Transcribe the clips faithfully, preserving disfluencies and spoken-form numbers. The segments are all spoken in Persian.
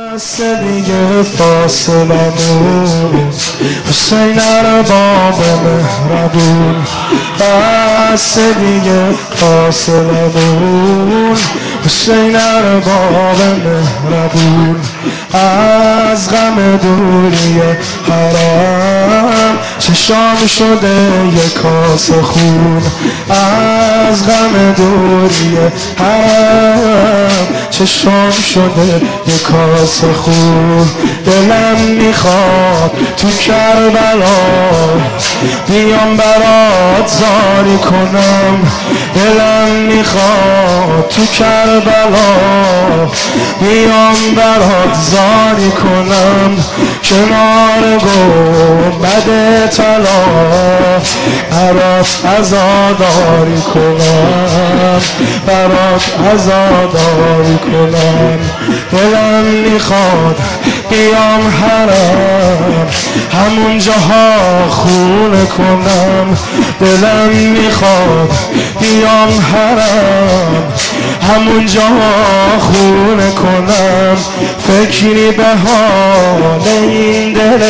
بس دیگه فاصلمون حسین ارباب مهربون، بس دیگه فاصلمون حسین ارباب مهربون. از غم دوری حرم چشام شده یک کاسه خون، از غم دوری حرم چشام شده یک کاسه خون. دلم میخواد تو کربلا بیام برات زاری کنم، دلم میخواد تو کربلا بیام برات زاری کنم، کنار گنبد طلا برات عزاداری کنم، برات عزاداری کنم. دلم میخواد بیام حرم همون جاها خونه کنم، دلم میخواد بیام حرم همون جاها خونه کنم. فکری به حال این دل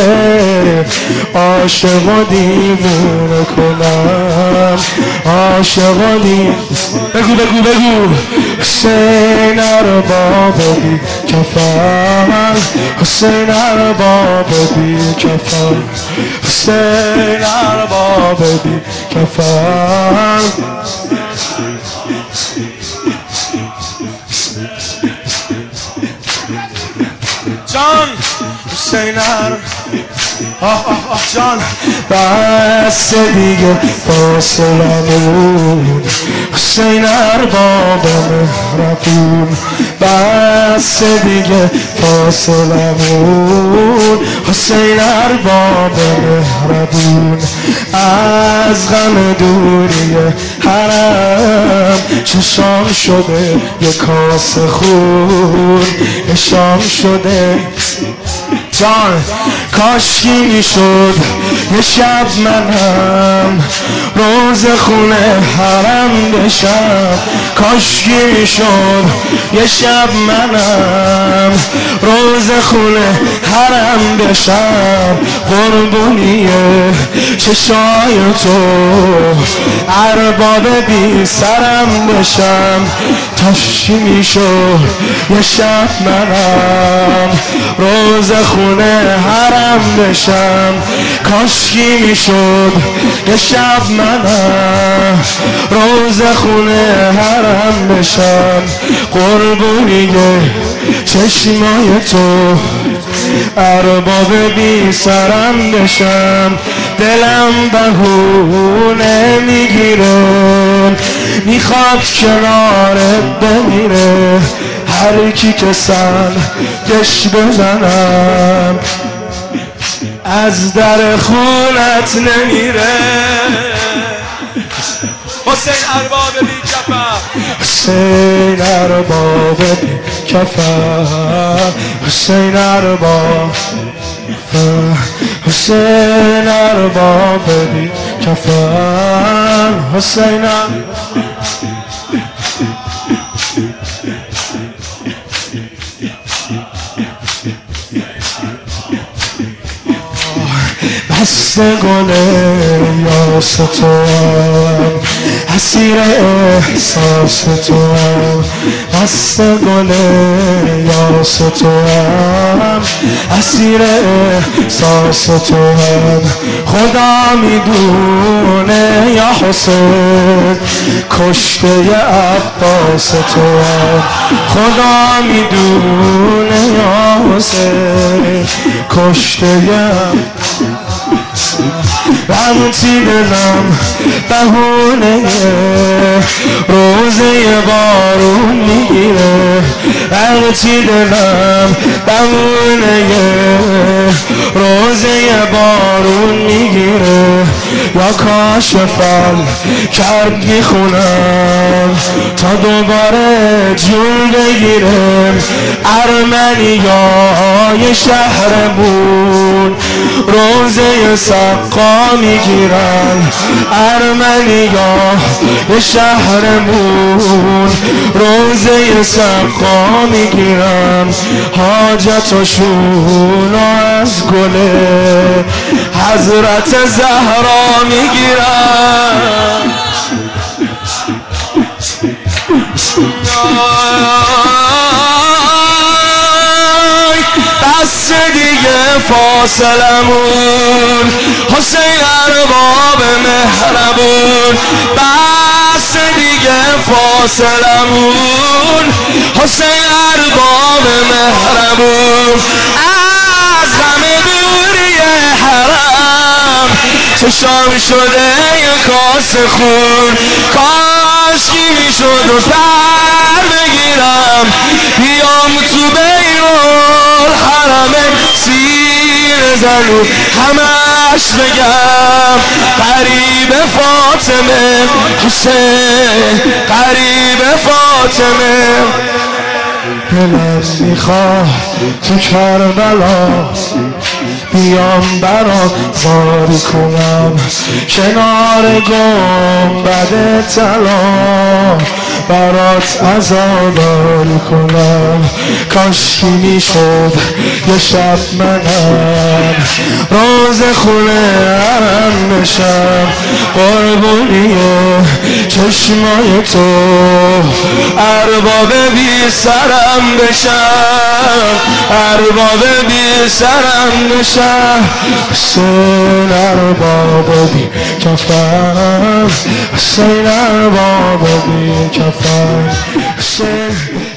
عاشق و دیوونه کنم، عاشق و دیوونه. بگو بگو بگو حسین ارباب بی کفن، حسین ارباب بی کفن، حسین ارباب بی کفن. جان حسین ارباب آه آه آه جان، بس دیگه فاصلمون حسین ارباب مهربون، بس دیگه فاصلمون حسین ارباب مهربون. از غم دوری حرم چشام شده یک کاسه خون، شام شده جان. کاشکی میشد یه شب منم روز خونه حرم بشم، کاشکی میشد یه شب منم روز خونه حرم بشم. قربونی چشای تو ارباب بی سرم بشم، کاشکی میشد یه شب منم روز خونه حرم بشم، کاشکی میشد یه شب منم روز خونه حرم بشم. قربونی چشمای تو ارباب بی سرم بشم. دلم بهونه میگیره میخواد کنارت بمیره، هر کی که سنگش بزنم از در خونت نمیره. حسین ارباب بی کفن، حسین ارباب بی کفن، حسین ارباب حسین ارباب بی کفن، حسین دست گل یاس تو اسیر احساس تو، دست گل یاس تو اسیر احساس تو. خدا میدونه یا حسین کشته عباس تو، خدا میدونه یا حسین کشته رمتی دلم بهونه روزه بارون میگیره، رمتی دلم بهونه روزه بارون میگیره. یا کاشفل کرد میخونم تا دوباره جون بگیرم. ارمنیای شهر بود شهرمون روزه سقا میگیرن ارمنیا شهرمون روزه سقا میگیرن حاجتشون از گل حضرت زهرا میگیرن بس دیگه فاصلمون حسین ارباب مهربون بس دیگه فاصلمون حسین ارباب مهربون از غم دوری حرم چشام شده یه کاس خون کاشکی میشد و پر بگیرم بیام تو بین الحرم سیر زنون همش بگم قریب فاطمه حسین قریب فاطمه دلم میخواد تو کربلا بیام برات زاری کنم کنار گنبد طلا برات عزاداری کنم کاشکی میشد یه شب منم روز خونه حرم بشم قربونی چشمای تو ارباب بی سرم بشم ارباب بی سرم بشم حسین ارباب بی کفم حسین ارباب بی کفم حسین